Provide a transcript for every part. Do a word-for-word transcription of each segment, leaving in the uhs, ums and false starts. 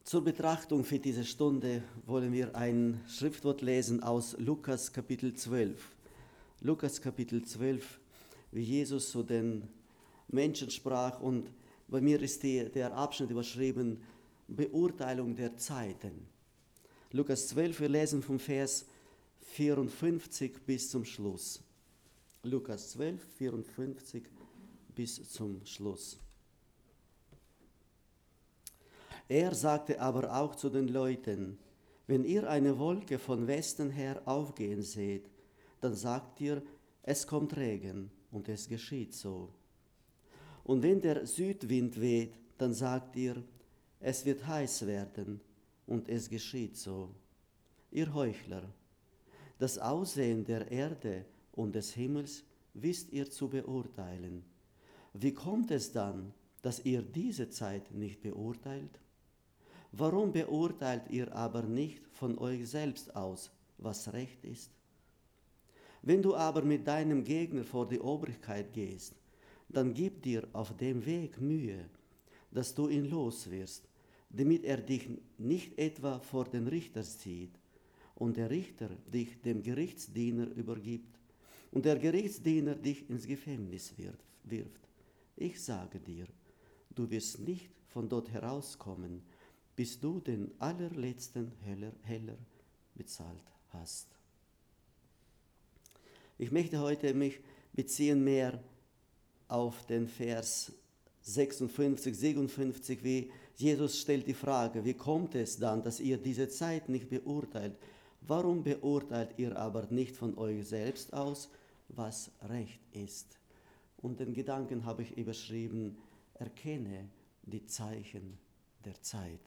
Zur Betrachtung für diese Stunde wollen wir ein Schriftwort lesen aus Lukas Kapitel zwölf. Lukas Kapitel zwölf, wie Jesus zu den Menschen sprach, und bei mir ist die, der Abschnitt überschrieben, Beurteilung der Zeiten. Lukas zwölf, wir lesen vom Vers vierundfünfzig bis zum Schluss. Lukas zwölf, vierundfünfzig bis zum Schluss. Er sagte aber auch zu den Leuten: Wenn ihr eine Wolke von Westen her aufgehen seht, dann sagt ihr, es kommt Regen, und es geschieht so. Und wenn der Südwind weht, dann sagt ihr, es wird heiß werden, und es geschieht so. Ihr Heuchler, das Aussehen der Erde und des Himmels wisst ihr zu beurteilen. Wie kommt es dann, dass ihr diese Zeit nicht beurteilt? Warum beurteilt ihr aber nicht von euch selbst aus, was recht ist? Wenn du aber mit deinem Gegner vor die Obrigkeit gehst, dann gib dir auf dem Weg Mühe, dass du ihn los wirst, damit er dich nicht etwa vor den Richter zieht und der Richter dich dem Gerichtsdiener übergibt und der Gerichtsdiener dich ins Gefängnis wirft. Ich sage dir, du wirst nicht von dort herauskommen, bis du den allerletzten Heller, Heller bezahlt hast. Ich möchte heute mich beziehen mehr auf den Vers sechsundfünfzig, siebenundfünfzig, wie Jesus stellt die Frage: Wie kommt es dann, dass ihr diese Zeit nicht beurteilt? Warum beurteilt ihr aber nicht von euch selbst aus, was recht ist? Und den Gedanken habe ich überschrieben: Erkenne die Zeichen der Zeit.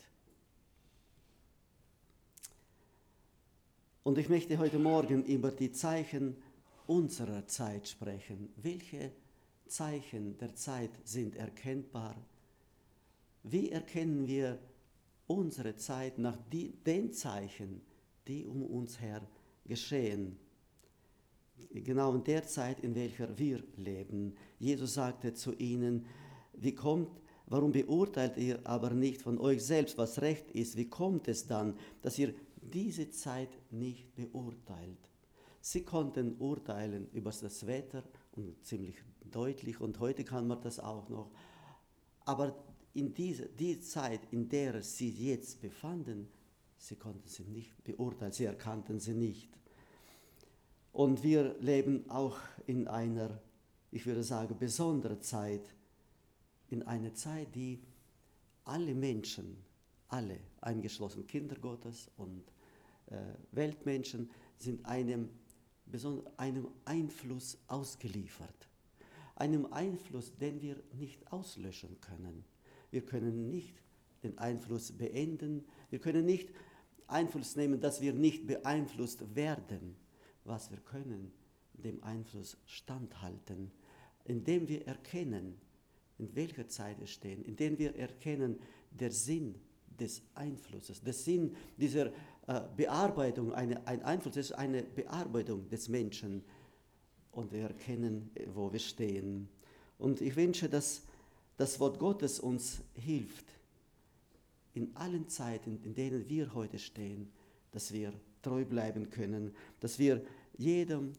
Und ich möchte heute Morgen über die Zeichen unserer Zeit sprechen. Welche Zeichen der Zeit sind erkennbar? Wie erkennen wir unsere Zeit nach die, den Zeichen, die um uns her geschehen? Genau in der Zeit, in welcher wir leben. Jesus sagte zu ihnen: Wie kommt, warum beurteilt ihr aber nicht von euch selbst, was recht ist? Wie kommt es dann, dass ihr diese Zeit nicht beurteilt? Sie konnten urteilen über das Wetter, und ziemlich deutlich, und heute kann man das auch noch. Aber in dieser die Zeit, in der sie jetzt befanden, sie konnten sie nicht beurteilen, sie erkannten sie nicht. Und wir leben auch in einer, ich würde sagen, besonderen Zeit, in einer Zeit, die alle Menschen, alle, eingeschlossen Kinder Gottes und äh, Weltmenschen, sind einem, einem Einfluss ausgeliefert. Einem Einfluss, den wir nicht auslöschen können. Wir können nicht den Einfluss beenden. Wir können nicht Einfluss nehmen, dass wir nicht beeinflusst werden. Was wir können, dem Einfluss standhalten, indem wir erkennen, in welcher Zeit wir stehen, indem wir erkennen, der Sinn des Einflusses, der Sinn dieser äh, Bearbeitung, eine, ein Einfluss ist eine Bearbeitung des Menschen, und wir erkennen, wo wir stehen. Und ich wünsche, dass das Wort Gottes uns hilft, in allen Zeiten, in denen wir heute stehen, dass wir treu bleiben können, dass wir jedem,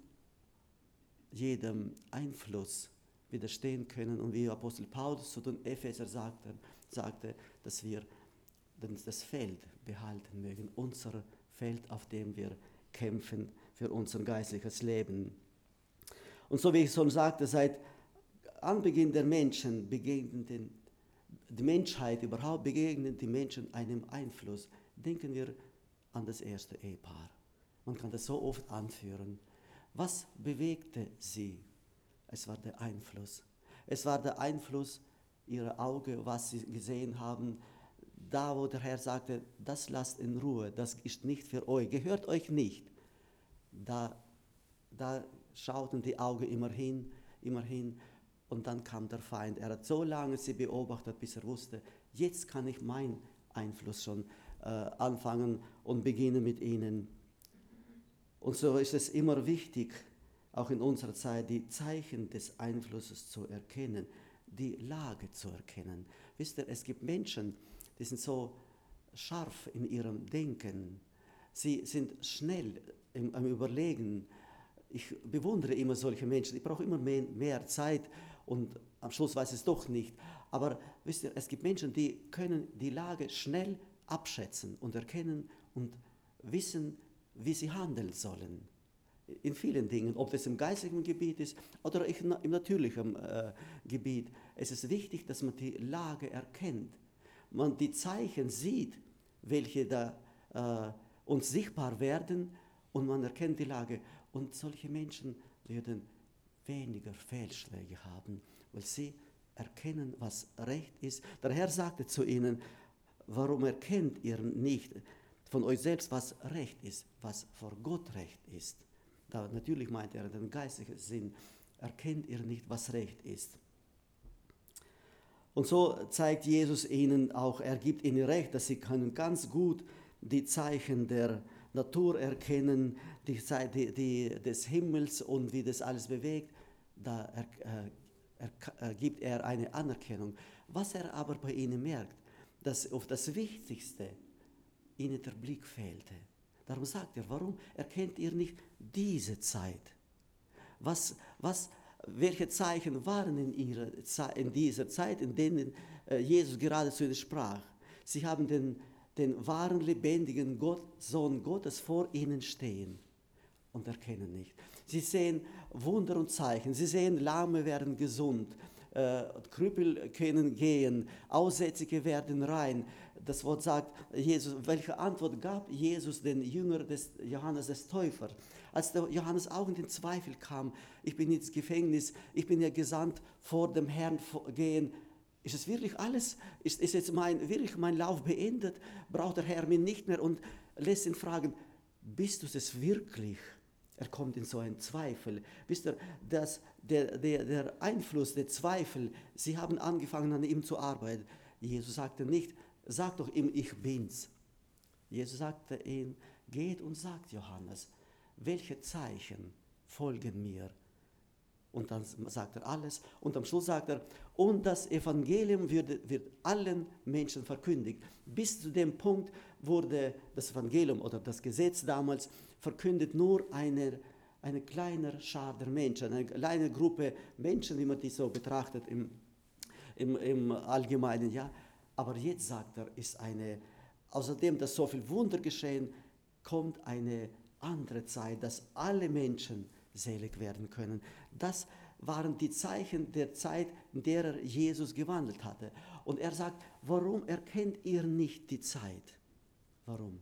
jedem Einfluss widerstehen können, und wie Apostel Paulus zu den Epheser sagte, sagte, dass wir das Feld behalten mögen, unser Feld, auf dem wir kämpfen für unser geistliches Leben. Und so wie ich schon sagte, seit Anbeginn der Menschen begegnen den, die Menschheit überhaupt begegnen die Menschen einem Einfluss. Denken wir an das erste Ehepaar. Man kann das so oft anführen. Was bewegte sie? Es war der Einfluss. Es war der Einfluss ihrer Augen, was sie gesehen haben. Da, wo der Herr sagte, das lasst in Ruhe, das ist nicht für euch, gehört euch nicht. Da, da schauten die Augen immer hin, immer hin, und dann kam der Feind. Er hat so lange sie beobachtet, bis er wusste, jetzt kann ich meinen Einfluss schon äh, anfangen und beginnen mit ihnen. Und so ist es immer wichtig, auch in unserer Zeit, die Zeichen des Einflusses zu erkennen, die Lage zu erkennen. Wisst ihr, es gibt Menschen, die sind so scharf in ihrem Denken. Sie sind schnell im, am Überlegen. Ich bewundere immer solche Menschen. Ich brauche immer mehr, mehr Zeit und am Schluss weiß ich es doch nicht. Aber wisst ihr, es gibt Menschen, die können die Lage schnell abschätzen und erkennen und wissen, wie sie handeln sollen. In vielen Dingen, ob das im geistigen Gebiet ist oder im natürlichen äh, Gebiet. Es ist wichtig, dass man die Lage erkennt. Man die Zeichen sieht, welche da äh, uns sichtbar werden und man erkennt die Lage. Und solche Menschen werden weniger Fehlschläge haben, weil sie erkennen, was recht ist. Der Herr sagte zu ihnen, warum erkennt ihr nicht von euch selbst, was recht ist, was vor Gott recht ist? Da natürlich meint er den geistigen Sinn, erkennt ihr nicht, was recht ist. Und so zeigt Jesus ihnen auch, er gibt ihnen recht, dass sie können ganz gut die Zeichen der Natur erkennen, die, die, die des Himmels und wie das alles bewegt. Da er, er, er, gibt er eine Anerkennung. Was er aber bei ihnen merkt, dass auf das Wichtigste ihnen der Blick fehlte. Darum sagt er, warum erkennt ihr nicht diese Zeit? Was, was, welche Zeichen waren in, ihrer, in dieser Zeit, in denen Jesus gerade zu ihnen sprach? Sie haben den, den wahren, lebendigen Gott, Sohn Gottes vor ihnen stehen und erkennen nicht. Sie sehen Wunder und Zeichen, sie sehen, Lahme werden gesund, äh, Krüppel können gehen, Aussätzige werden rein. Das Wort sagt, Jesus, welche Antwort gab Jesus den Jünger des Johannes des Täufers? Als der Johannes auch in den Zweifel kam, ich bin ins Gefängnis, ich bin ja gesandt vor dem Herrn gehen. Ist es wirklich alles? Ist, ist jetzt mein, wirklich mein Lauf beendet? Braucht der Herr mich nicht mehr? Und lässt ihn fragen, bist du es wirklich? Er kommt in so einen Zweifel. Wisst ihr, dass der, der, der Einfluss, der Zweifel, sie haben angefangen an ihm zu arbeiten. Jesus sagte nicht, sag doch ihm, ich bin's. Jesus sagte ihm, geht und sagt Johannes, welche Zeichen folgen mir? Und dann sagt er alles. Und am Schluss sagt er, und das Evangelium wird, wird allen Menschen verkündigt. Bis zu dem Punkt wurde das Evangelium oder das Gesetz damals verkündet nur eine, eine kleine Schar der Menschen, eine kleine Gruppe Menschen, wie man die so betrachtet im, im, im Allgemeinen. Ja. Aber jetzt sagt er, ist eine, außerdem, dass so viel Wunder geschehen, kommt eine andere Zeit, dass alle Menschen selig werden können. Das waren die Zeichen der Zeit, in der er Jesus gewandelt hatte. Und er sagt, warum erkennt ihr nicht die Zeit? Warum?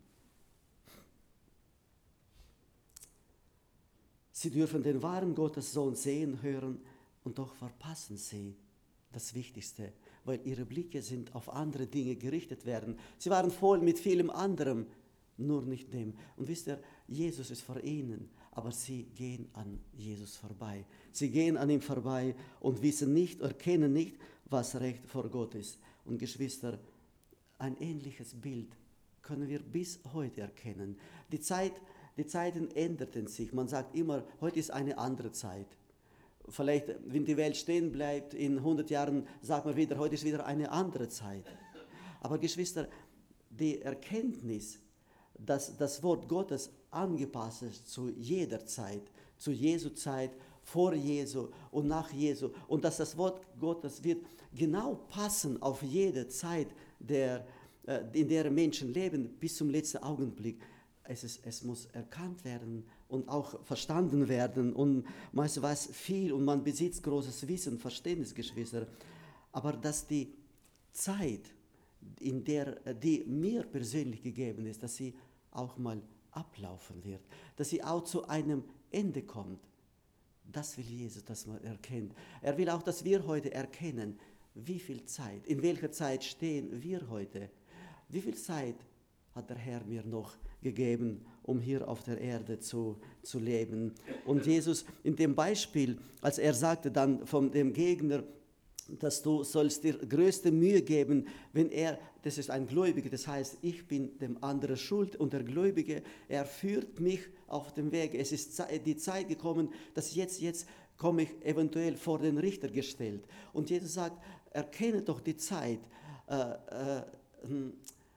Sie dürfen den wahren Gottessohn sehen, hören und doch verpassen sie das Wichtigste, weil ihre Blicke sind auf andere Dinge gerichtet werden. Sie waren voll mit vielem anderem, nur nicht dem. Und wisst ihr, Jesus ist vor ihnen, aber sie gehen an Jesus vorbei. Sie gehen an ihm vorbei und wissen nicht, erkennen nicht, was Recht vor Gott ist. Und Geschwister, ein ähnliches Bild können wir bis heute erkennen. Die Zeit, die Zeiten änderten sich. Man sagt immer, heute ist eine andere Zeit. Vielleicht, wenn die Welt stehen bleibt, in hundert Jahren sagt man wieder, heute ist wieder eine andere Zeit. Aber Geschwister, die Erkenntnis, dass das Wort Gottes angepasst ist zu jeder Zeit, zu Jesu Zeit, vor Jesu und nach Jesu, und dass das Wort Gottes wird genau passen auf jede Zeit, der, in der Menschen leben, bis zum letzten Augenblick. Es, ist, es muss erkannt werden und auch verstanden werden, und man weiß viel und man besitzt großes Wissen, Verständnis, Geschwister. Aber dass die Zeit, in der die mir persönlich gegeben ist, dass sie auch mal ablaufen wird, dass sie auch zu einem Ende kommt, das will Jesus, dass man erkennt. Er will auch, dass wir heute erkennen, wie viel Zeit, in welcher Zeit stehen wir heute, wie viel Zeit hat der Herr mir noch gegeben, um hier auf der Erde zu, zu leben. Und Jesus in dem Beispiel, als er sagte dann von dem Gegner, dass du sollst dir größte Mühe geben, wenn er, das ist ein Gläubiger, das heißt, ich bin dem anderen schuld, und der Gläubige, er führt mich auf dem Weg. Es ist die Zeit gekommen, dass jetzt, jetzt komme ich eventuell vor den Richter gestellt. Und Jesus sagt, erkenne doch die Zeit, äh, äh,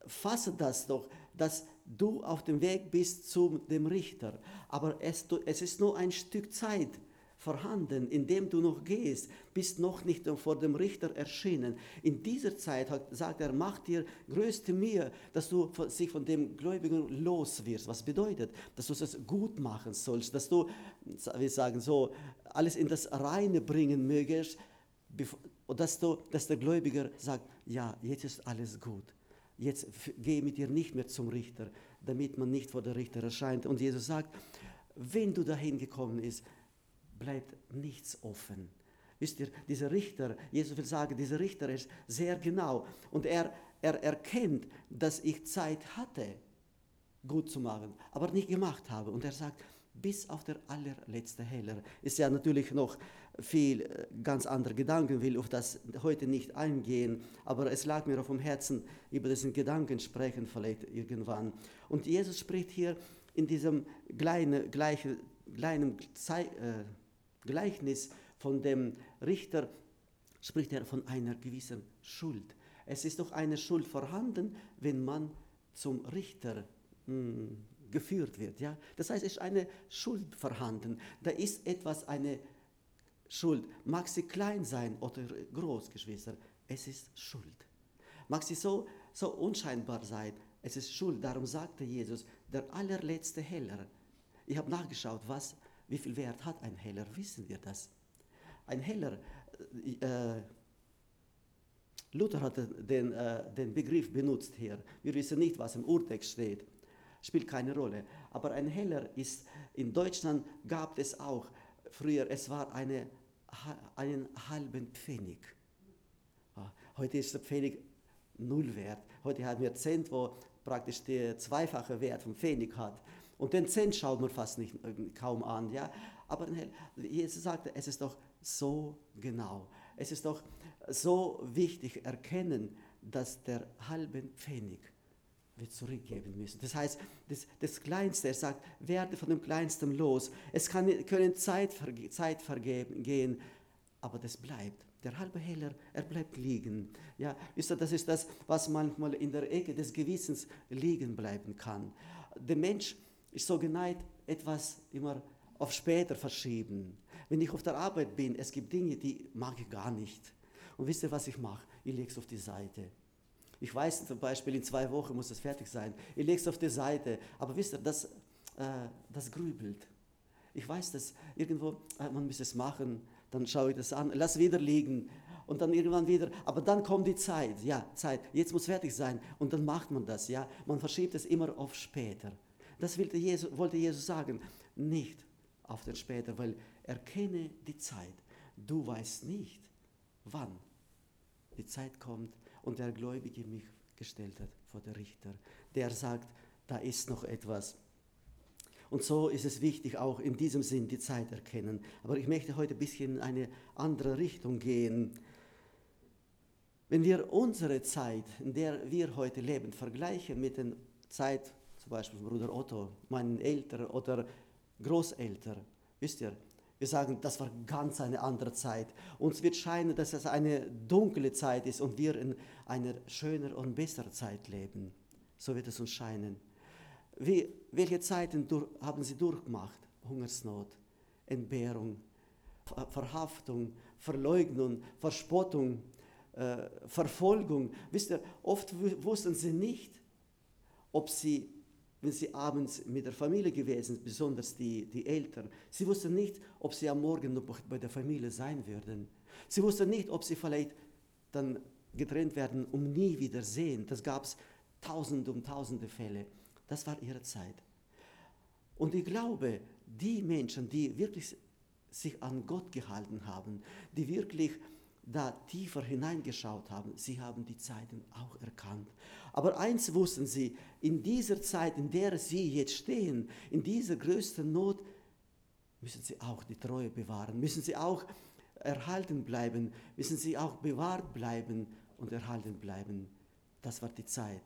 fasse das doch, dass du auf dem Weg bist zu dem Richter. Aber es, es ist nur ein Stück Zeit vorhanden, in dem du noch gehst, bist noch nicht vor dem Richter erschienen. In dieser Zeit, hat, sagt er, mach dir größte Mühe, dass du von, sich von dem Gläubigen los wirst. Was bedeutet? Dass du es gut machen sollst, dass du, wir sagen so, alles in das Reine bringen mögest, dass, du, dass der Gläubiger sagt, ja, jetzt ist alles gut. Jetzt gehe mit dir nicht mehr zum Richter, damit man nicht vor der Richter erscheint. Und Jesus sagt, wenn du dahin gekommen bist, bleibt nichts offen. Wisst ihr, dieser Richter, Jesus will sagen, dieser Richter ist sehr genau. Und er, er erkennt, dass ich Zeit hatte, gut zu machen, aber nicht gemacht habe. Und er sagt, bis auf der allerletzte Heller. Ist ja natürlich noch viel ganz andere Gedanken, will auf das heute nicht eingehen, aber es lag mir auf dem Herzen, über diesen Gedanken sprechen vielleicht irgendwann. Und Jesus spricht hier in diesem kleinen, gleichen, kleinen Zei- äh, Gleichnis von dem Richter, spricht er von einer gewissen Schuld. Es ist doch eine Schuld vorhanden, wenn man zum Richter mh, geführt wird. Ja? Das heißt, es ist eine Schuld vorhanden. Da ist etwas, eine Schuld. Mag sie klein sein oder groß, Geschwister, es ist Schuld. Mag sie so, so unscheinbar sein, es ist Schuld. Darum sagte Jesus, der allerletzte Heller. Ich habe nachgeschaut, was, wie viel Wert hat ein Heller, wissen wir das? Ein Heller, äh, Luther hat den, äh, den Begriff benutzt hier. Wir wissen nicht, was im Urtext steht. Spielt keine Rolle. Aber ein Heller ist, in Deutschland gab es auch, früher, es war eine, einen halben Pfennig. Heute ist der Pfennig null wert. Heute haben wir Cent, wo praktisch der zweifache Wert vom Pfennig hat. Und den Cent schaut man fast nicht, kaum an. Ja? Aber Jesus sagte, es ist doch so genau. Es ist doch so wichtig erkennen, dass der halben Pfennig wir zurückgeben müssen. Das heißt, das, das Kleinste, er sagt, werde von dem Kleinsten los. Es kann, können Zeit, verge, Zeit vergehen, gehen, aber das bleibt. Der halbe Heller, er bleibt liegen. Ja, wisst ihr, das ist das, was manchmal in der Ecke des Gewissens liegen bleiben kann. Der Mensch ist so geneigt, etwas immer auf später verschieben. Wenn ich auf der Arbeit bin, es gibt Dinge, die mag ich gar nicht. Und wisst ihr, was ich mache? Ich lege es auf die Seite. Ich weiß zum Beispiel, in zwei Wochen muss es fertig sein. Ich lege es auf die Seite. Aber wisst ihr, das, äh, das grübelt. Ich weiß, dass irgendwo, äh, man muss es machen, dann schaue ich das an, lass wieder liegen und dann irgendwann wieder. Aber dann kommt die Zeit, ja, Zeit, jetzt muss fertig sein und dann macht man das, ja. Man verschiebt es immer auf später. Das wollte Jesus, wollte Jesus sagen, nicht auf den später, weil erkenne die Zeit. Du weißt nicht, wann die Zeit kommt und der Gläubige mich gestellt hat vor der Richter, der sagt, da ist noch etwas. Und so ist es wichtig, auch in diesem Sinn die Zeit erkennen. Aber ich möchte heute ein bisschen in eine andere Richtung gehen. Wenn wir unsere Zeit, in der wir heute leben, vergleichen mit der Zeit, zum Beispiel von Bruder Otto, meinen Eltern oder Großeltern, wisst ihr, wir sagen, das war ganz eine andere Zeit. Uns wird scheinen, dass es eine dunkle Zeit ist und wir in einer schöneren und besseren Zeit leben. So wird es uns scheinen. Wie, welche Zeiten durch, haben sie durchgemacht? Hungersnot, Entbehrung, Verhaftung, Verleugnung, Verspottung, äh, Verfolgung. Wisst ihr, oft wussten sie nicht, ob sie, wenn sie abends mit der Familie gewesen sind, besonders die, die Eltern, sie wussten nicht, ob sie am Morgen noch bei der Familie sein würden. Sie wussten nicht, ob sie vielleicht dann getrennt werden und nie wieder sehen. Das gab es tausende und tausende Fälle. Das war ihre Zeit. Und ich glaube, die Menschen, die wirklich sich an Gott gehalten haben, die wirklich da tiefer hineingeschaut haben, sie haben die Zeiten auch erkannt. Aber eins wussten sie, in dieser Zeit, in der sie jetzt stehen, in dieser größten Not, müssen sie auch die Treue bewahren, müssen sie auch erhalten bleiben, müssen sie auch bewahrt bleiben und erhalten bleiben. Das war die Zeit.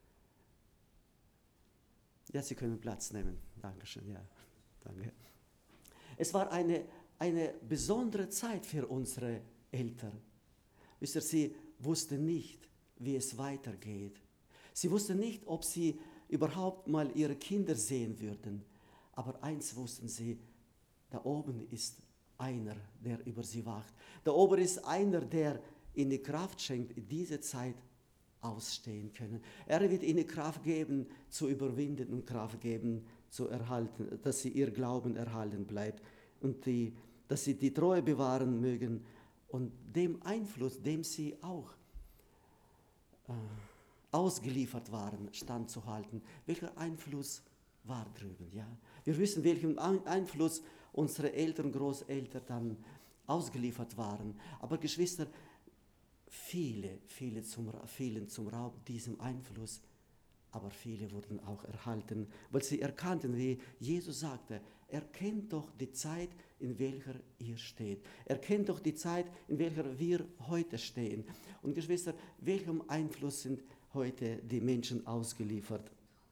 Ja, Sie können Platz nehmen. Dankeschön, ja, danke. Es war eine, eine besondere Zeit für unsere Eltern. Wisst ihr, sie wussten nicht, wie es weitergeht. Sie wussten nicht, ob sie überhaupt mal ihre Kinder sehen würden. Aber eins wussten sie, da oben ist einer, der über sie wacht. Da oben ist einer, der ihnen Kraft schenkt, diese Zeit ausstehen können. Er wird ihnen Kraft geben, zu überwinden und Kraft geben, zu erhalten, dass sie ihr Glauben erhalten bleibt und die, dass sie die Treue bewahren mögen und dem Einfluss, dem sie auch äh, ausgeliefert waren, standzuhalten. Welcher Einfluss war drüben? Ja? Wir wissen, welchen Einfluss unsere Eltern, Großeltern dann ausgeliefert waren. Aber Geschwister, viele, viele zum, fielen zum Raub diesem Einfluss, aber viele wurden auch erhalten, weil sie erkannten, wie Jesus sagte, erkennt doch die Zeit, in welcher ihr steht. Erkennt doch die Zeit, in welcher wir heute stehen. Und Geschwister, welchem Einfluss sind heute die Menschen ausgeliefert?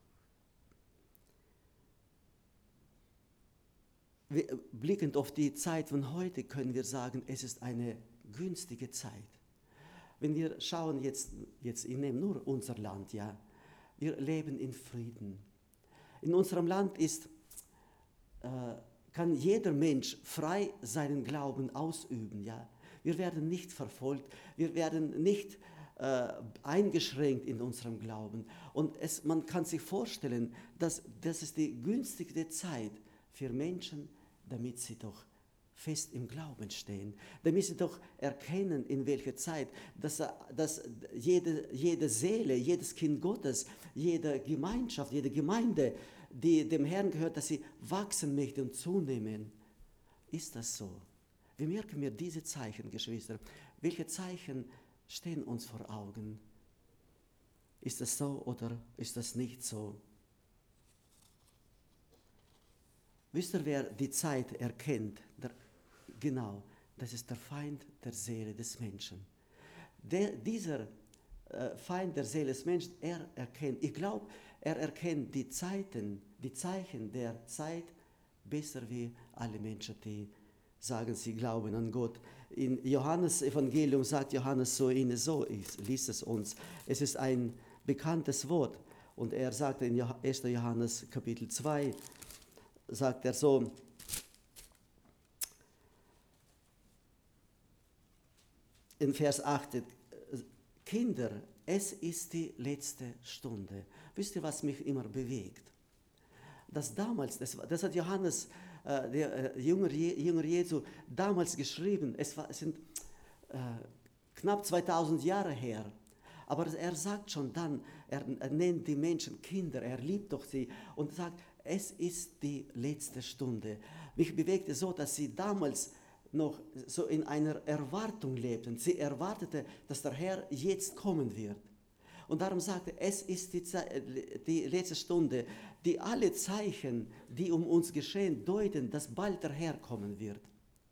Blickend auf die Zeit von heute können wir sagen, es ist eine günstige Zeit. Wenn wir schauen jetzt, jetzt ich nehme nur unser Land, ja, wir leben in Frieden. In unserem Land ist, äh, kann jeder Mensch frei seinen Glauben ausüben. Ja? Wir werden nicht verfolgt, wir werden nicht äh, eingeschränkt in unserem Glauben. Und es, man kann sich vorstellen, dass das ist die günstigste Zeit für Menschen, damit sie doch fest im Glauben stehen, damit sie doch erkennen, in welcher Zeit, dass, dass jede, jede Seele, jedes Kind Gottes, jede Gemeinschaft, jede Gemeinde, die dem Herrn gehört, dass sie wachsen möchte und zunehmen. Ist das so? Wie merken wir diese Zeichen, Geschwister? Welche Zeichen stehen uns vor Augen? Ist das so oder ist das nicht so? Wisst ihr, wer die Zeit erkennt? Der, genau, das ist der Feind der Seele des Menschen. Der, dieser äh, Feind der Seele des Menschen, er erkennt, ich glaube, er erkennt die Zeiten, die Zeichen der Zeit besser wie alle Menschen, die sagen, sie glauben an Gott. In Johannes Evangelium sagt Johannes so in so, ich lese es uns, es ist ein bekanntes Wort und er sagt in erster Johannes Kapitel zwei, sagt er so, in Vers acht, Kinder, es ist die letzte Stunde. Wisst ihr, was mich immer bewegt? Dass damals, das, das hat Johannes, äh, der äh, Jünger, Jünger Jesu, damals geschrieben, es, war, es sind äh, knapp zweitausend Jahre her, aber er sagt schon dann, er, er nennt die Menschen Kinder, er liebt doch sie und sagt, es ist die letzte Stunde. Mich bewegte so, dass sie damals noch so in einer Erwartung lebten. Sie erwartete, dass der Herr jetzt kommen wird. Und darum sagte, es ist die, Ze- die letzte Stunde, die alle Zeichen, die um uns geschehen, deuten, dass bald der Herr kommen wird.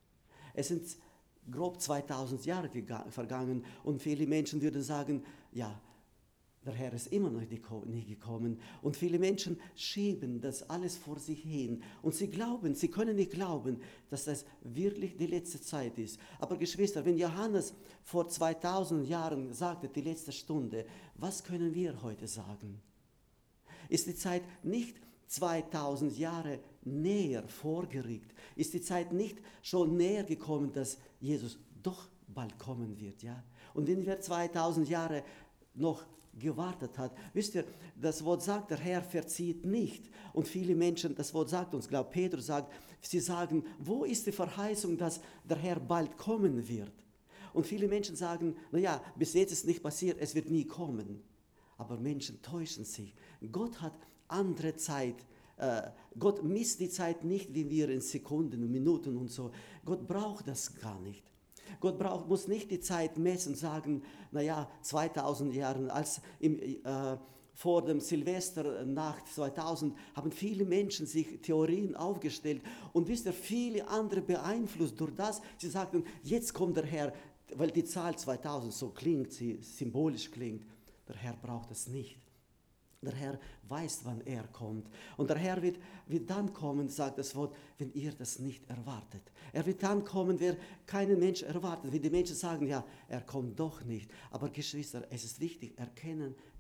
Es sind grob zweitausend Jahre gega- vergangen und viele Menschen würden sagen, ja, der Herr ist immer noch nicht gekommen und viele Menschen schieben das alles vor sich hin und sie glauben, sie können nicht glauben, dass das wirklich die letzte Zeit ist. Aber Geschwister, wenn Johannes vor zweitausend Jahren sagte, die letzte Stunde, was können wir heute sagen? Ist die Zeit nicht zweitausend Jahre näher vorgerückt? Ist die Zeit nicht schon näher gekommen, dass Jesus doch bald kommen wird? Ja? Und wenn wir zweitausend Jahre noch gewartet hat. Wisst ihr, das Wort sagt, der Herr verzieht nicht. Und viele Menschen, das Wort sagt uns, glaube Petrus sagt, sie sagen, wo ist die Verheißung, dass der Herr bald kommen wird? Und viele Menschen sagen, naja, bis jetzt ist nicht passiert, es wird nie kommen. Aber Menschen täuschen sich. Gott hat andere Zeit. Äh, Gott misst die Zeit nicht, wie wir in Sekunden und Minuten und so. Gott braucht das gar nicht. Gott braucht, muss nicht die Zeit messen und sagen, naja, zweitausend Jahre, als im, äh, vor dem Silvesternacht zweitausend haben viele Menschen sich Theorien aufgestellt und wisst ihr, viele andere beeinflusst durch das. Sie sagten, jetzt kommt der Herr, weil die Zahl zweitausend so klingt, sie symbolisch klingt. Der Herr braucht es nicht. Der Herr weiß, wann er kommt. Und der Herr wird, wird dann kommen, sagt das Wort, wenn ihr das nicht erwartet. Er wird dann kommen, wer keinen Mensch erwartet. Wenn die Menschen sagen, ja, er kommt doch nicht. Aber Geschwister, es ist wichtig, erkennen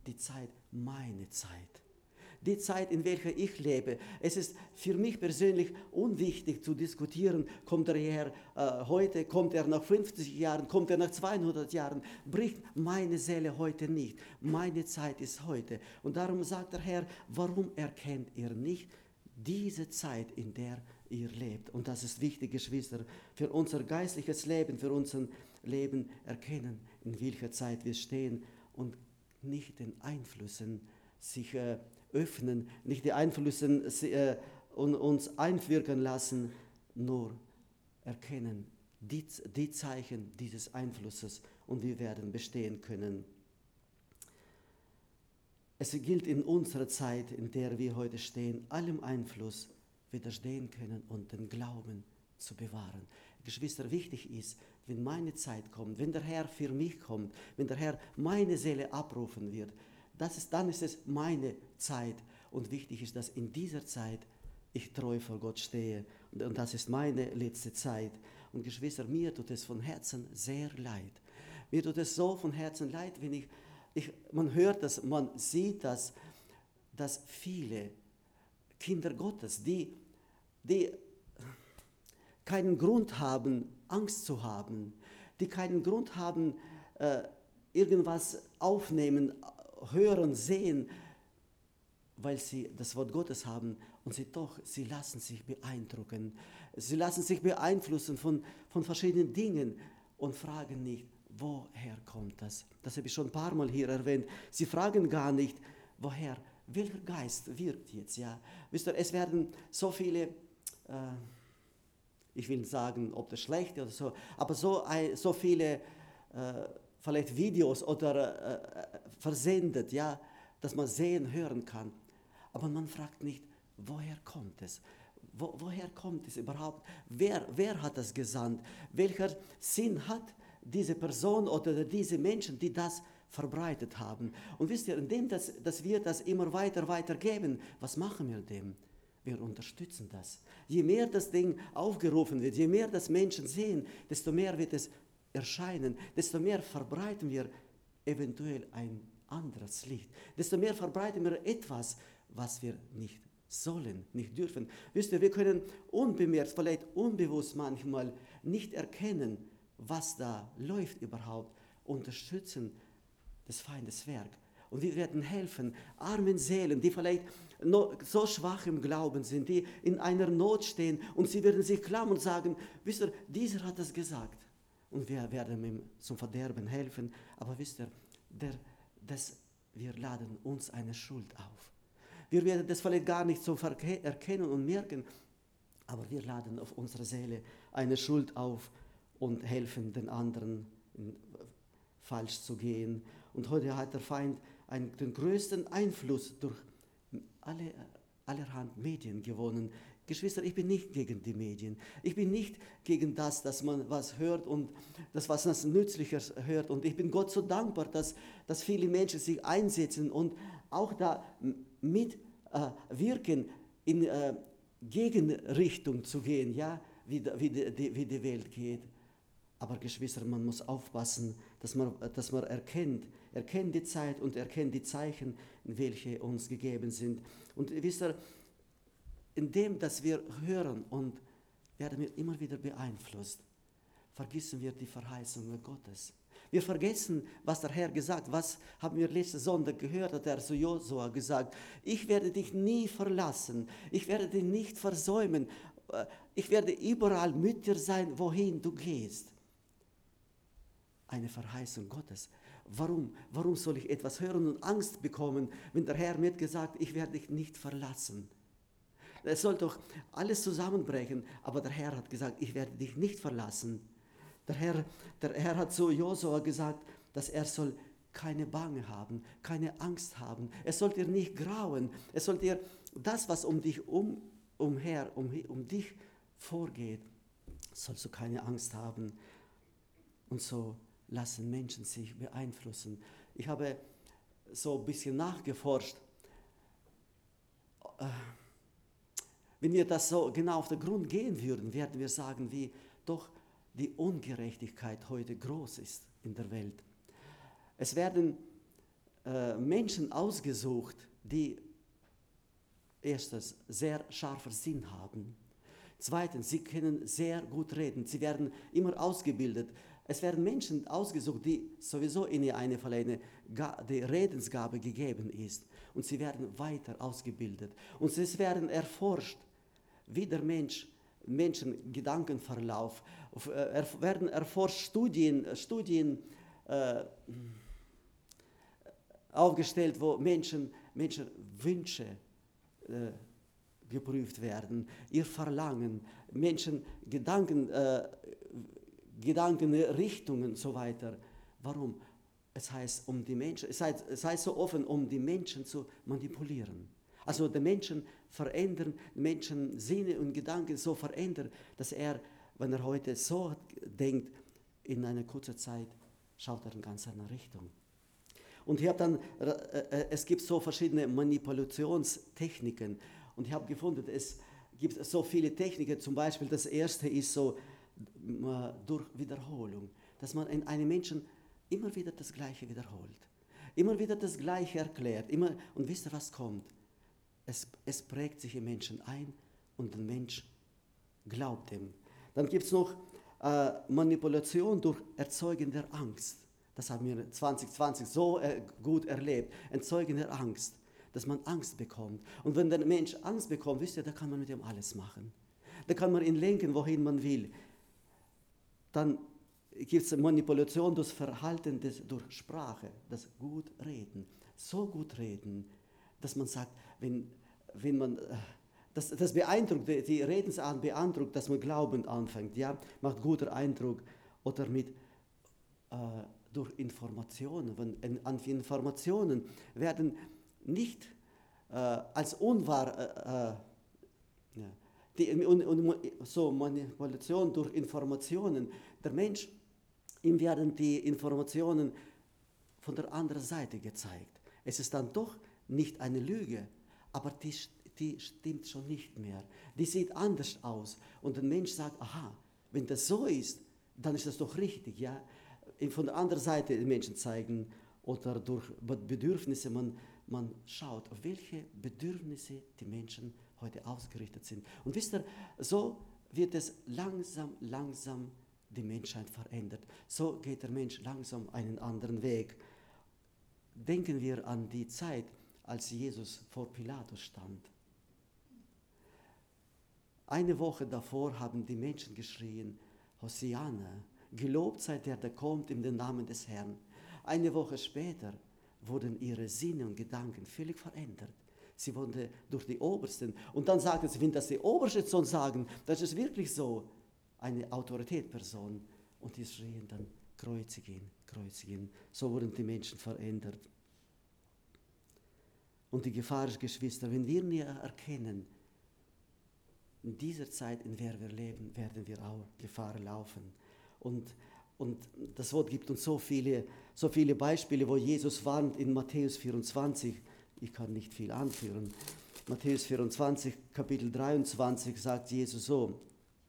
die Zeit, meine Zeit. Die Zeit, in welcher ich lebe. Es ist für mich persönlich unwichtig zu diskutieren, kommt er her äh, heute, kommt er nach fünfzig Jahren, kommt er nach zweihundert Jahren, bricht meine Seele heute nicht. Meine Zeit ist heute. Und darum sagt der Herr, warum erkennt ihr nicht diese Zeit, in der ihr lebt? Und das ist wichtig, Geschwister, für unser geistliches Leben, für unser Leben erkennen, in welcher Zeit wir stehen und nicht den Einflüssen sich äh, öffnen, nicht die Einflüsse äh, uns einwirken lassen, nur erkennen die, die Zeichen dieses Einflusses und wir werden bestehen können. Es gilt in unserer Zeit, in der wir heute stehen, allem Einfluss widerstehen können und den Glauben zu bewahren. Geschwister, wichtig ist, wenn meine Zeit kommt, wenn der Herr für mich kommt, wenn der Herr meine Seele abrufen wird, das ist, dann ist es meine Zeit. Und wichtig ist, dass in dieser Zeit ich treu vor Gott stehe. Und, und das ist meine letzte Zeit. Und Geschwister, mir tut es von Herzen sehr leid. Mir tut es so von Herzen leid, wenn ich, ich man hört das, man sieht das, dass viele Kinder Gottes, die, die keinen Grund haben, Angst zu haben, die keinen Grund haben, äh, irgendwas aufnehmen, hören, sehen, weil sie das Wort Gottes haben und sie doch, sie lassen sich beeindrucken. Sie lassen sich beeinflussen von, von verschiedenen Dingen und fragen nicht, woher kommt das? Das habe ich schon ein paar Mal hier erwähnt. Sie fragen gar nicht, woher, welcher Geist wirkt jetzt? Ja? Wisst ihr, es werden so viele, äh, ich will nicht sagen, ob das schlecht oder so, aber so, so viele äh, vielleicht Videos oder äh, versendet, ja, dass man sehen, hören kann. Aber man fragt nicht, woher kommt es? Wo, woher kommt es überhaupt? Wer, wer hat das gesandt? Welcher Sinn hat diese Person oder diese Menschen, die das verbreitet haben? Und wisst ihr, indem das, dass wir das immer weiter, weiter geben, was machen wir dem? Wir unterstützen das. Je mehr das Ding aufgerufen wird, je mehr das Menschen sehen, desto mehr wird es erscheinen, desto mehr verbreiten wir eventuell ein anderes Licht, desto mehr verbreiten wir etwas, was wir nicht sollen, nicht dürfen. Wisst ihr, wir können unbemerkt, vielleicht unbewusst manchmal nicht erkennen, was da läuft überhaupt, unterstützen des Feindes Werk. Und wir werden helfen, armen Seelen, die vielleicht noch so schwach im Glauben sind, die in einer Not stehen und sie werden sich klammern und sagen, wisst ihr, dieser hat das gesagt. Und wir werden ihm zum Verderben helfen. Aber wisst ihr, der, das, wir laden uns eine Schuld auf. Wir werden das vielleicht gar nicht so erkennen und merken, aber wir laden auf unsere Seele eine Schuld auf und helfen den anderen falsch zu gehen. Und heute hat der Feind einen, den größten Einfluss durch alle, allerhand Medien gewonnen. Geschwister, ich bin nicht gegen die Medien. Ich bin nicht gegen das, dass man was hört und das, was das Nützliches hört. Und ich bin Gott so dankbar, dass, dass viele Menschen sich einsetzen und auch da mitwirken, äh, in äh, Gegenrichtung zu gehen, ja, wie, wie, die, wie die Welt geht. Aber Geschwister, man muss aufpassen, dass man, dass man erkennt, erkennt die Zeit und erkennt die Zeichen, welche uns gegeben sind. Und wisst ihr, indem, dass wir hören und werden wir immer wieder beeinflusst, vergessen wir die Verheißungen Gottes. Wir vergessen, was der Herr gesagt hat. Was haben wir letzte Sonntag gehört, hat er zu Josua gesagt. Ich werde dich nie verlassen. Ich werde dich nicht versäumen. Ich werde überall mit dir sein, wohin du gehst. Eine Verheißung Gottes. Warum? Warum soll ich etwas hören und Angst bekommen, wenn der Herr mir gesagt hat, ich werde dich nicht verlassen? Es soll doch alles zusammenbrechen, aber der Herr hat gesagt, ich werde dich nicht verlassen. Der Herr, der Herr hat zu Josua gesagt, dass er soll keine Bange haben, keine Angst haben. Es soll dir nicht grauen. Es soll dir das, was um dich um, umher, um, um dich vorgeht, sollst du keine Angst haben. Und so lassen Menschen sich beeinflussen. Ich habe so ein bisschen nachgeforscht. Wenn wir das so genau auf den Grund gehen würden, werden wir sagen, wie doch die Ungerechtigkeit heute groß ist in der Welt. Es werden äh, Menschen ausgesucht, die erstens sehr scharfen Sinn haben. Zweitens, sie können sehr gut reden. Sie werden immer ausgebildet. Es werden Menschen ausgesucht, die sowieso in ihr eine verleihene die Redensgabe gegeben ist. Und sie werden weiter ausgebildet. Und es werden erforscht, wie der Mensch, Menschen Gedankenverlauf, er, werden erforscht Studien, Studien äh, aufgestellt, wo Menschen, Menschen Wünsche äh, geprüft werden, ihr Verlangen, Menschen Gedanken, äh, Gedankenrichtungen und so weiter. Warum? Es heißt, um die Menschen, es heißt, es heißt so offen, um die Menschen zu manipulieren. Also die Menschen verändern, Menschen Sinne und Gedanken so verändern, dass er, wenn er heute so denkt, in einer kurzen Zeit schaut er in ganz andere Richtung. Und ich habe dann, äh, es gibt so verschiedene Manipulationstechniken. Und ich habe gefunden, es gibt so viele Techniken. Zum Beispiel das erste ist so äh, durch Wiederholung, dass man in einem Menschen immer wieder das Gleiche wiederholt, immer wieder das Gleiche erklärt. Immer, und wisst ihr, was kommt? Es, es prägt sich im Menschen ein und der Mensch glaubt dem. Dann gibt es noch äh, Manipulation durch Erzeugen der Angst. Das haben wir zwanzig zwanzig so äh, gut erlebt. Erzeugen der Angst, dass man Angst bekommt. Und wenn der Mensch Angst bekommt, wisst ihr, da kann man mit ihm alles machen. Da kann man ihn lenken, wohin man will. Dann gibt es Manipulation durch Verhalten, des, durch Sprache, das gut reden. So gut reden, dass man sagt, wenn, wenn man, das, das beeindruckt, die Redensart beeindruckt, dass man glaubend anfängt, ja, macht guter Eindruck. Oder mit, äh, durch Informationen, wenn, an Informationen werden nicht äh, als unwahr, äh, äh, ja, die, und, und, so Manipulation durch Informationen, der Mensch, ihm werden die Informationen von der anderen Seite gezeigt. Es ist dann doch nicht eine Lüge, aber die, die stimmt schon nicht mehr. Die sieht anders aus. Und der Mensch sagt, aha, wenn das so ist, dann ist das doch richtig. Ja? Von der anderen Seite die Menschen zeigen oder durch Bedürfnisse, man, man schaut, auf welche Bedürfnisse die Menschen heute ausgerichtet sind. Und wisst ihr, so wird es langsam, langsam die Menschheit verändert. So geht der Mensch langsam einen anderen Weg. Denken wir an die Zeit, als Jesus vor Pilatus stand. Eine Woche davor haben die Menschen geschrien, Hosianna, gelobt sei der, der kommt in den Namen des Herrn. Eine Woche später wurden ihre Sinne und Gedanken völlig verändert. Sie wurden durch die Obersten. Und dann sagten sie, wenn das die Obersten so sagen, das ist wirklich so, eine Autoritätsperson. Und die schrien dann, kreuzigen, kreuzigen. So wurden die Menschen verändert. Und die Gefahr ist, Geschwister, wenn wir nie erkennen, in dieser Zeit, in der wir leben, werden wir auch Gefahr laufen. Und, und das Wort gibt uns so viele, so viele Beispiele, wo Jesus warnt in Matthäus vierundzwanzig. Ich kann nicht viel anführen. Matthäus vierundzwanzig, Kapitel dreiundzwanzig sagt Jesus so,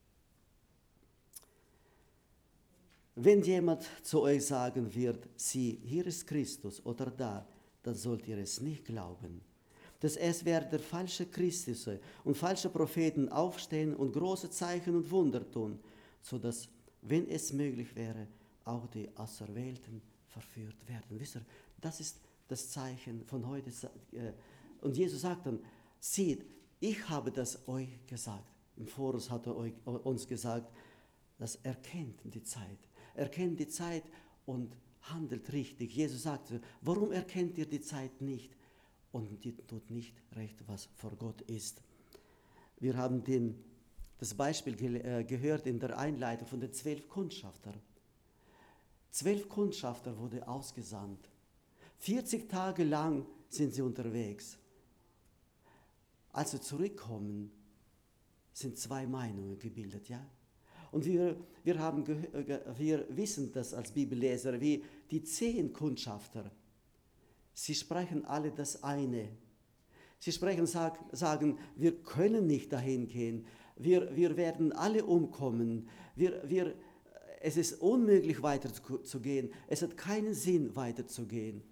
wenn jemand zu euch sagen wird, sieh, hier ist Christus oder da, dann sollt ihr es nicht glauben. Dass es werden der falsche Christus und falsche Propheten aufstehen und große Zeichen und Wunder tun, sodass, wenn es möglich wäre, auch die Auserwählten verführt werden. Wisst ihr, das ist das Zeichen von heute. Und Jesus sagt dann, seht, ich habe das euch gesagt. Im Voraus hat er euch, uns gesagt, dass er kennt die Zeit. Er kennt die Zeit und handelt richtig. Jesus sagte, warum erkennt ihr die Zeit nicht? Und die tut nicht recht, was vor Gott ist. Wir haben den, das Beispiel ge äh, gehört in der Einleitung von den zwölf Kundschaftern. Zwölf Kundschafter wurden ausgesandt. vierzig Tage lang sind sie unterwegs. Als sie zurückkommen, sind zwei Meinungen gebildet, ja? Und wir, wir, haben wir wissen das als Bibelleser, wie die zehn Kundschafter, sie sprechen alle das eine. Sie sprechen, sag, sagen, wir können nicht dahin gehen, wir, wir werden alle umkommen, wir, wir, es ist unmöglich weiterzugehen, es hat keinen Sinn weiterzugehen.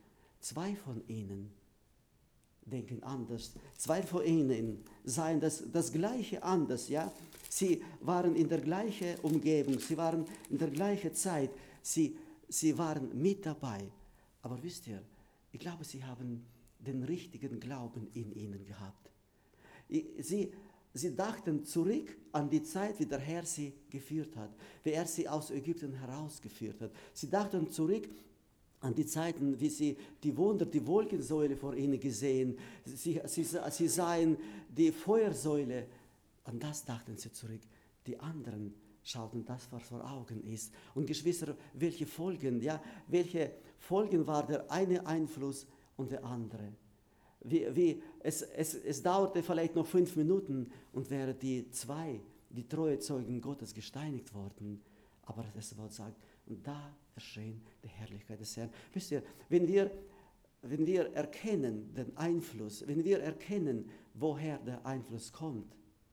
zwei von ihnen denken anders. Zwei von ihnen seien das, das Gleiche anders, ja. Sie waren in der gleichen Umgebung, sie waren in der gleichen Zeit, sie, sie waren mit dabei. Aber wisst ihr, ich glaube, sie haben den richtigen Glauben in ihnen gehabt. Sie, sie dachten zurück an die Zeit, wie der Herr sie geführt hat, wie er sie aus Ägypten herausgeführt hat. Sie dachten zurück an die Zeiten, wie sie die Wunder, die Wolkensäule vor ihnen gesehen, sie, sie, sie sahen die Feuersäule, an das dachten sie zurück. Die anderen schauten das, was vor Augen ist. Und Geschwister, welche Folgen, ja, welche Folgen war der eine Einfluss und der andere? Wie, wie, es, es, es dauerte vielleicht noch fünf Minuten und wären die zwei, die treue Zeugen Gottes, gesteinigt worden. Aber das Wort sagt, und da erschien die Herrlichkeit des Herrn. Wisst ihr, wenn wir, wenn wir erkennen den Einfluss, wenn wir erkennen, woher der Einfluss kommt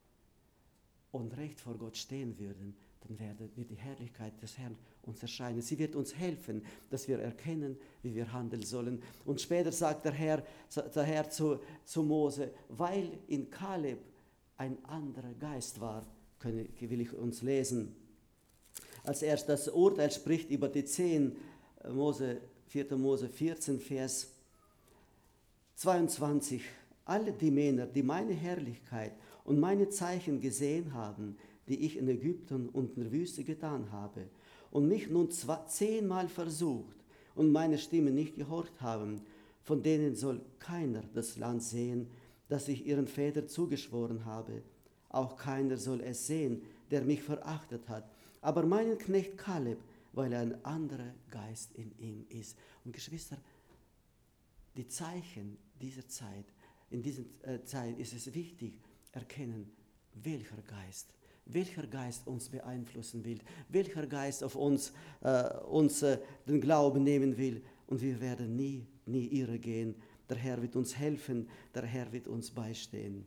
und recht vor Gott stehen würden, dann wird die Herrlichkeit des Herrn uns erscheinen. Sie wird uns helfen, dass wir erkennen, wie wir handeln sollen. Und später sagt der Herr, der Herr zu, zu Mose, weil in Kaleb ein anderer Geist war, können, will ich uns lesen. Als er das Urteil spricht über die zehn, Mose, vierter Mose vierzehn, Vers zweiundzwanzig. Alle die Männer, die meine Herrlichkeit und meine Zeichen gesehen haben, die ich in Ägypten und in der Wüste getan habe, und mich nun zwei, zehnmal versucht und meine Stimme nicht gehorcht haben, von denen soll keiner das Land sehen, das ich ihren Vätern zugeschworen habe. Auch keiner soll es sehen, der mich verachtet hat. Aber meinen Knecht Kaleb, weil ein anderer Geist in ihm ist. Und Geschwister, die Zeichen dieser Zeit, in dieser äh, Zeit ist es wichtig, erkennen, welcher Geist, welcher Geist uns beeinflussen will, welcher Geist auf uns, äh, uns äh, den Glauben nehmen will. Und wir werden nie, nie irre gehen. Der Herr wird uns helfen, der Herr wird uns beistehen.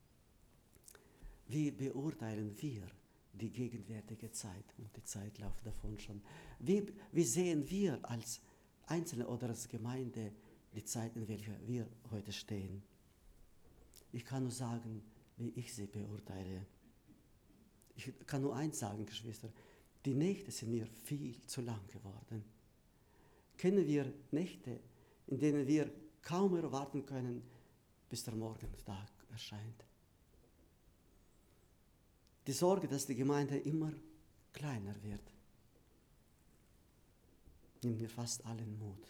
Wie beurteilen wir die gegenwärtige Zeit und die Zeitlauf davon schon? Wie, wie sehen wir als Einzelne oder als Gemeinde die Zeit, in welcher wir heute stehen? Ich kann nur sagen, wie ich sie beurteile. Ich kann nur eins sagen, Geschwister, die Nächte sind mir viel zu lang geworden. Kennen wir Nächte, in denen wir kaum erwarten können, bis der Morgentag erscheint? Die Sorge, dass die Gemeinde immer kleiner wird, nimmt mir fast allen Mut.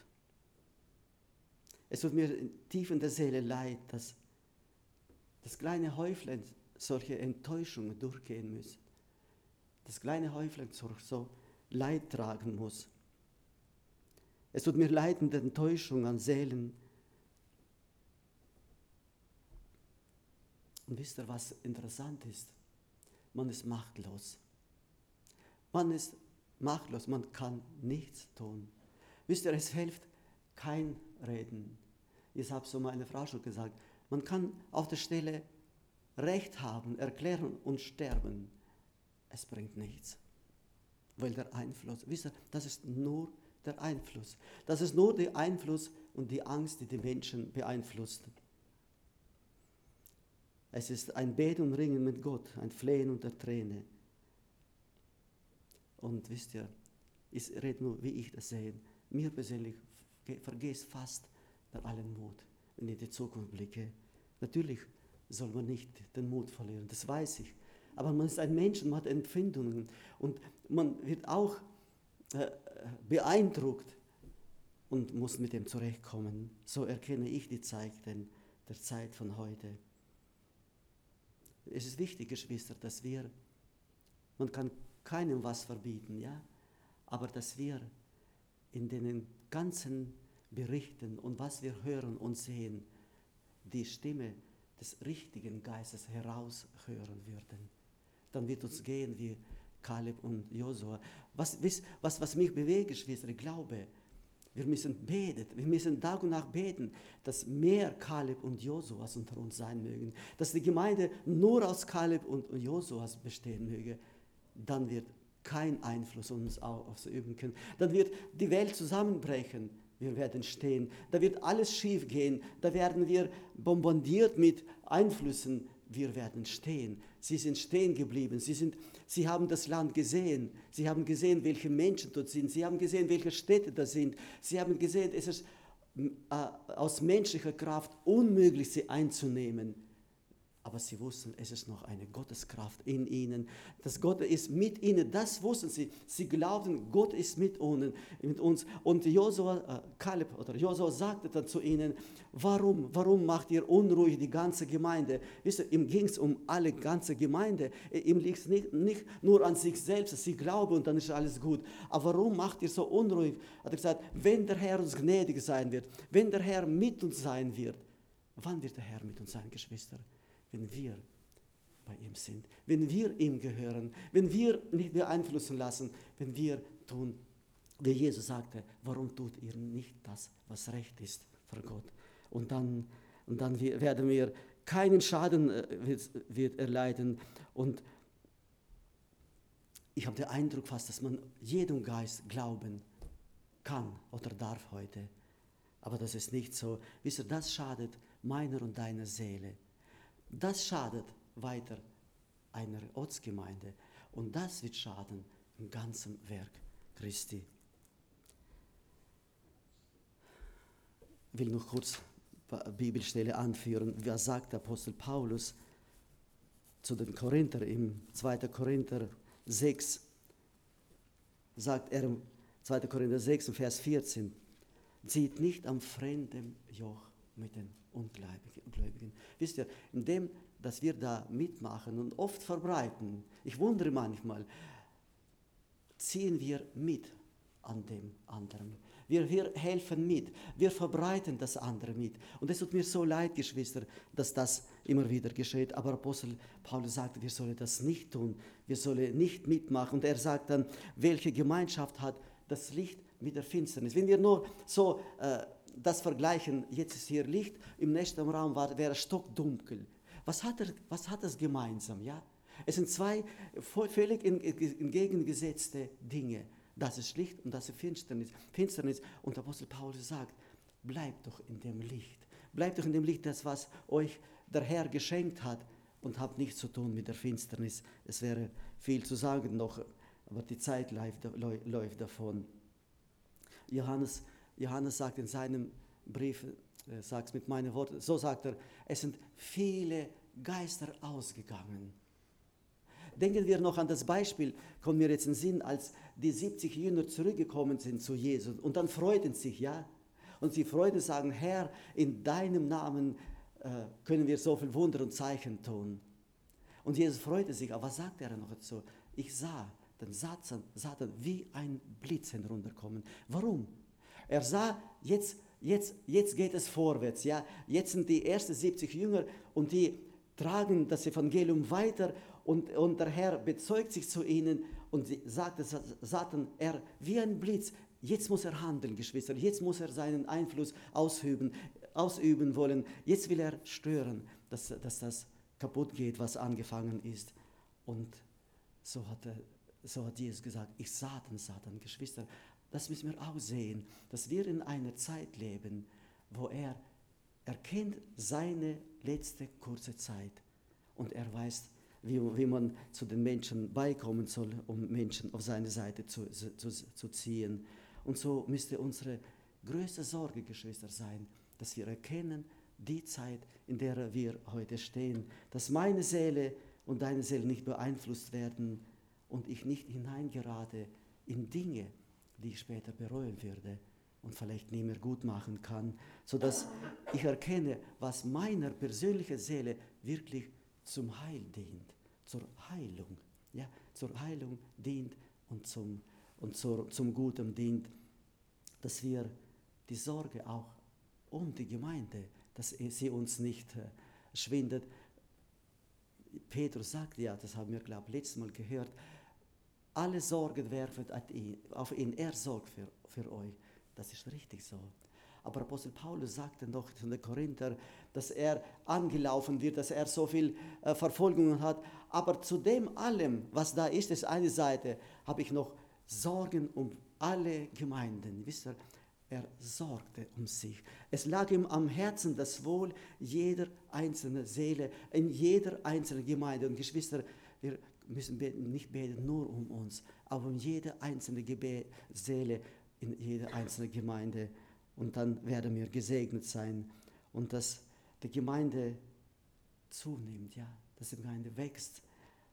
Es tut mir tief in der Seele leid, dass das kleine Häuflein solche Enttäuschungen durchgehen muss. Das kleine Häuflein so Leid tragen muss. Es tut mir leid in der Enttäuschung an Seelen. Und wisst ihr, was interessant ist? Man ist machtlos. Man ist machtlos, man kann nichts tun. Wisst ihr, es hilft kein Reden. Ich habe so meine Frau schon gesagt, man kann auf der Stelle Recht haben, erklären und sterben. Es bringt nichts. Weil der Einfluss, wisst ihr, das ist nur der Einfluss. Das ist nur der Einfluss und die Angst, die die Menschen beeinflusst. Es ist ein Beten und Ringen mit Gott, ein Flehen unter Träne. Und wisst ihr, ich rede nur, wie ich das sehe. Mir persönlich vergeht fast der allen Mut, wenn ich in die Zukunft blicke. Natürlich soll man nicht den Mut verlieren, das weiß ich. Aber man ist ein Mensch, man hat Empfindungen und man wird auch äh, beeindruckt und muss mit dem zurechtkommen. So erkenne ich die Zeichen der Zeit von heute. Es ist wichtig, Geschwister, dass wir, man kann keinem was verbieten, ja, aber dass wir in den ganzen Berichten und was wir hören und sehen, die Stimme des richtigen Geistes heraushören würden. Dann wird uns gehen wie Kaleb und Josua. Was, was, was mich bewegt, Geschwister, ich glaube, wir müssen beten, wir müssen Tag und Nacht beten, dass mehr Kaleb und Josuas unter uns sein mögen, dass die Gemeinde nur aus Kaleb und Josuas bestehen möge. Dann wird kein Einfluss uns ausüben können. Dann wird die Welt zusammenbrechen, wir werden stehen. Da wird alles schief gehen. Da werden wir bombardiert mit Einflüssen. Wir werden stehen. Sie sind stehen geblieben. Sie, sind, sie haben das Land gesehen. Sie haben gesehen, welche Menschen dort sind. Sie haben gesehen, welche Städte da sind. Sie haben gesehen, es ist äh, aus menschlicher Kraft unmöglich, sie einzunehmen. Aber sie wussten, es ist noch eine Gotteskraft in ihnen. Dass Gott ist mit ihnen, das wussten sie. Sie glaubten, Gott ist mit uns. Und Josua, äh, Kaleb oder Josua sagte dann zu ihnen, warum, warum macht ihr unruhig die ganze Gemeinde? Wisst ihr, ihm ging es um alle ganze Gemeinde. Ihm liegt es nicht, nicht nur an sich selbst, sie glauben und dann ist alles gut. Aber warum macht ihr so unruhig? Hat er gesagt, wenn der Herr uns gnädig sein wird, wenn der Herr mit uns sein wird. Wann wird der Herr mit uns sein, Geschwister? Wenn wir bei ihm sind, wenn wir ihm gehören, wenn wir nicht beeinflussen lassen, wenn wir tun, wie Jesus sagte, warum tut ihr nicht das, was recht ist vor Gott? Und dann, und dann werden wir keinen Schaden äh, wird, wird erleiden. Und ich habe den Eindruck fast, dass man jedem Geist glauben kann oder darf heute. Aber das ist nicht so. Wisst ihr, das schadet meiner und deiner Seele. Das schadet weiter einer Ortsgemeinde und das wird schaden im ganzen Werk Christi. Ich will noch kurz eine Bibelstelle anführen. Was sagt der Apostel Paulus zu den Korinther im zweiten Korinther sechs? Sagt er im zweiten Korinther sechs, Vers vierzehn, zieht nicht am fremden Joch mit den Ungläubigen. Wisst ihr, indem, dass wir da mitmachen und oft verbreiten, ich wundere manchmal, ziehen wir mit an dem anderen. Wir, wir helfen mit, wir verbreiten das andere mit. Und es tut mir so leid, Geschwister, dass das immer wieder geschieht. Aber Apostel Paulus sagte, wir sollen das nicht tun, wir sollen nicht mitmachen. Und er sagt dann, welche Gemeinschaft hat das Licht mit der Finsternis? Wenn wir nur so äh, das vergleichen, jetzt ist hier Licht, im nächsten Raum war, wäre stockdunkel. Was hat, er, was hat das gemeinsam? Ja? Es sind zwei völlig entgegengesetzte Dinge. Das ist Licht und das ist Finsternis. Finsternis. Und Apostel Paulus sagt, bleibt doch in dem Licht. Bleibt doch in dem Licht, das was euch der Herr geschenkt hat und habt nichts zu tun mit der Finsternis. Es wäre viel zu sagen noch, aber die Zeit läuft, läuft davon. Johannes Johannes sagt in seinem Brief, er sagt es mit meinen Worten, so sagt er, es sind viele Geister ausgegangen. Denken wir noch an das Beispiel, kommt mir jetzt in den Sinn, als die siebzig Jünger zurückgekommen sind zu Jesus und dann freuten sich, ja, und sie freuten, sagen, Herr, in deinem Namen äh, können wir so viel Wunder und Zeichen tun. Und Jesus freute sich, aber was sagt er noch dazu? Ich sah den Satan, Satan wie ein Blitz herunterkommen. Warum? Er sah, jetzt, jetzt, jetzt geht es vorwärts. Ja? Jetzt sind die ersten siebzig Jünger und die tragen das Evangelium weiter und, und der Herr bezeugt sich zu ihnen und sagt, Satan, er wie ein Blitz, jetzt muss er handeln, Geschwister, jetzt muss er seinen Einfluss ausüben, ausüben wollen, jetzt will er stören, dass, dass das kaputt geht, was angefangen ist. Und so hat, er, so hat Jesus gesagt, ich Satan, Satan, Geschwister, das müssen wir auch sehen, dass wir in einer Zeit leben, wo er erkennt seine letzte kurze Zeit und er weiß, wie, wie man zu den Menschen beikommen soll, um Menschen auf seine Seite zu, zu, zu ziehen. Und so müsste unsere größte Sorge, Geschwister, sein, dass wir erkennen, die Zeit, in der wir heute stehen, dass meine Seele und deine Seele nicht beeinflusst werden und ich nicht hineingerate in Dinge, die ich später bereuen würde und vielleicht nie mehr gut machen kann, sodass ich erkenne, was meiner persönlichen Seele wirklich zum Heil dient, zur Heilung, ja, zur Heilung dient und zum, und zur, zum Guten dient, dass wir die Sorge auch um die Gemeinde, dass sie uns nicht äh, schwindet. Petrus sagt ja, das haben wir, glaube ich, letztes Mal gehört, alle Sorgen werfen auf ihn, er sorgt für, für euch. Das ist richtig so. Aber Apostel Paulus sagte noch zu den Korinther, dass er angelaufen wird, dass er so viel äh, Verfolgung hat. Aber zu dem allem, was da ist, ist eine Seite, habe ich noch Sorgen um alle Gemeinden. Wisst ihr, Er sorgte um sich. Es lag ihm am Herzen das Wohl jeder einzelnen Seele, in jeder einzelnen Gemeinde. Und Geschwister, wir müssen beten, nicht beten nur um uns, aber um jede einzelne Gebe- Seele in jeder einzelnen Gemeinde. Und dann werden wir gesegnet sein. Und dass die Gemeinde zunimmt, ja, dass die Gemeinde wächst.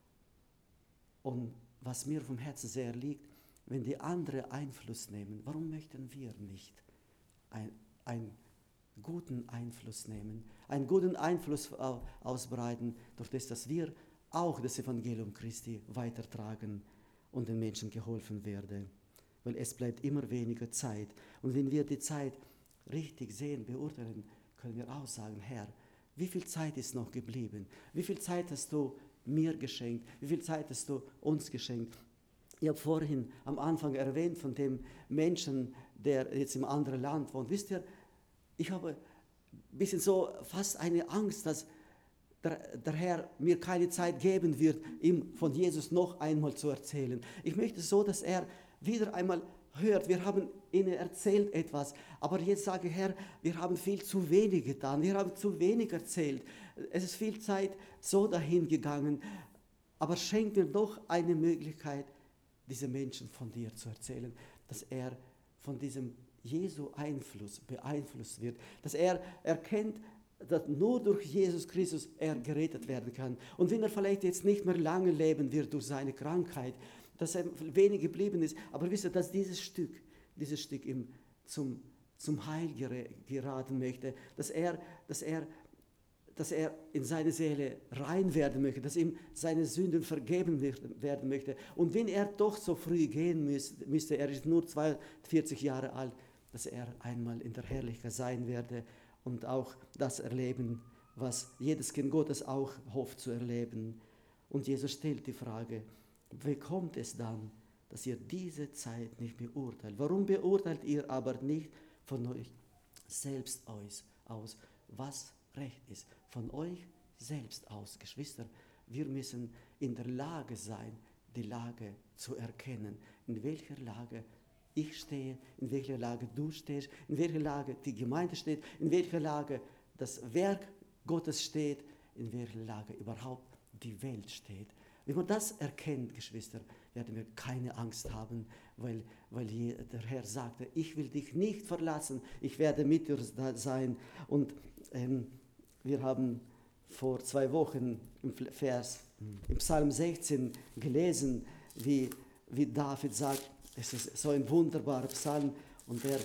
Und was mir vom Herzen sehr liegt, wenn die anderen Einfluss nehmen, warum möchten wir nicht ein, einen guten Einfluss nehmen, einen guten Einfluss ausbreiten, durch das, dass wir auch das Evangelium Christi weitertragen und den Menschen geholfen werde. Weil es bleibt immer weniger Zeit. Und wenn wir die Zeit richtig sehen, beurteilen, können wir auch sagen, Herr, wie viel Zeit ist noch geblieben? Wie viel Zeit hast du mir geschenkt? Wie viel Zeit hast du uns geschenkt? Ich habe vorhin am Anfang erwähnt von dem Menschen, der jetzt im anderen Land wohnt. Wisst ihr, ich habe ein bisschen so fast eine Angst, dass der, der Herr mir keine Zeit geben wird, ihm von Jesus noch einmal zu erzählen. Ich möchte so, dass er wieder einmal hört, wir haben ihnen erzählt etwas, aber jetzt sage ich, Herr, wir haben viel zu wenig getan, wir haben zu wenig erzählt. Es ist viel Zeit so dahin gegangen, aber schenk mir doch eine Möglichkeit, diese Menschen von dir zu erzählen, dass er von diesem Jesu Einfluss beeinflusst wird, dass er erkennt, dass nur durch Jesus Christus er gerettet werden kann. Und wenn er vielleicht jetzt nicht mehr lange leben wird durch seine Krankheit, dass er wenig geblieben ist, aber wisst ihr, dass dieses Stück, dieses Stück ihm zum, zum Heil geraten möchte, dass er, dass er dass er in seine Seele rein werden möchte, dass ihm seine Sünden vergeben werden möchte. Und wenn er doch so früh gehen müsste, er ist nur zweiundvierzig Jahre alt, dass er einmal in der Herrlichkeit sein werde und auch das erleben, was jedes Kind Gottes auch hofft zu erleben. Und Jesus stellt die Frage, wie kommt es dann, dass ihr diese Zeit nicht beurteilt? Warum beurteilt ihr aber nicht von euch selbst aus, was recht ist? Von euch selbst aus, Geschwister. Wir müssen in der Lage sein, die Lage zu erkennen, in welcher Lage ich stehe, in welcher Lage du stehst, in welcher Lage die Gemeinde steht, in welcher Lage das Werk Gottes steht, in welcher Lage überhaupt die Welt steht. Wenn man das erkennt, Geschwister, werden wir keine Angst haben, weil, weil der Herr sagte, ich will dich nicht verlassen, ich werde mit dir sein. Und ähm, wir haben vor zwei Wochen im Vers, im Psalm sechzehn gelesen, wie, wie David sagt, es ist so ein wunderbarer Psalm und der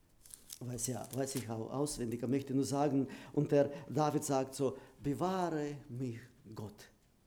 weiß, ja, weiß ich auch auswendig, ich möchte nur sagen, und der David sagt so, bewahre mich Gott.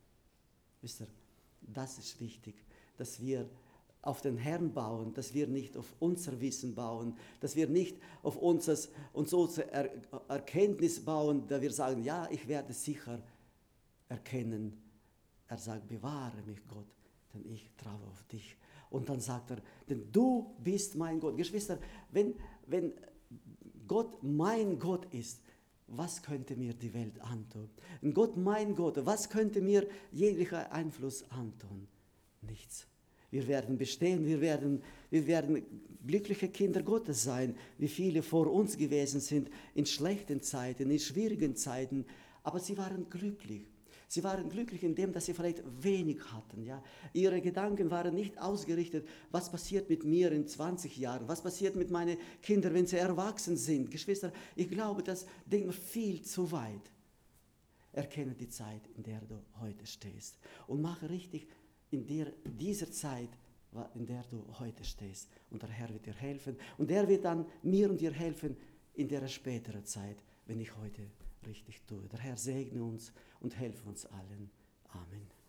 Wisst ihr, das ist wichtig, dass wir auf den Herrn bauen, dass wir nicht auf unser Wissen bauen, dass wir nicht auf unseres, unsere er Erkenntnis bauen, da wir sagen, ja, ich werde sicher erkennen. Er sagt, bewahre mich Gott, denn ich traue auf dich. Und dann sagt er, denn du bist mein Gott. Geschwister, wenn, wenn Gott mein Gott ist, was könnte mir die Welt antun? Wenn Gott mein Gott, was könnte mir jeglicher Einfluss antun? Nichts. Wir werden bestehen, wir werden, wir werden glückliche Kinder Gottes sein, wie viele vor uns gewesen sind, in schlechten Zeiten, in schwierigen Zeiten, aber sie waren glücklich. Sie waren glücklich in dem, dass sie vielleicht wenig hatten. Ja? Ihre Gedanken waren nicht ausgerichtet, was passiert mit mir in zwanzig Jahren, was passiert mit meinen Kindern, wenn sie erwachsen sind. Geschwister, ich glaube, das denkt man viel zu weit. Erkenne die Zeit, in der du heute stehst und mache richtig in der, dieser Zeit, in der du heute stehst. Und der Herr wird dir helfen. Und er wird dann mir und dir helfen in der späteren Zeit, wenn ich heute richtig tue. Der Herr segne uns und helfe uns allen. Amen.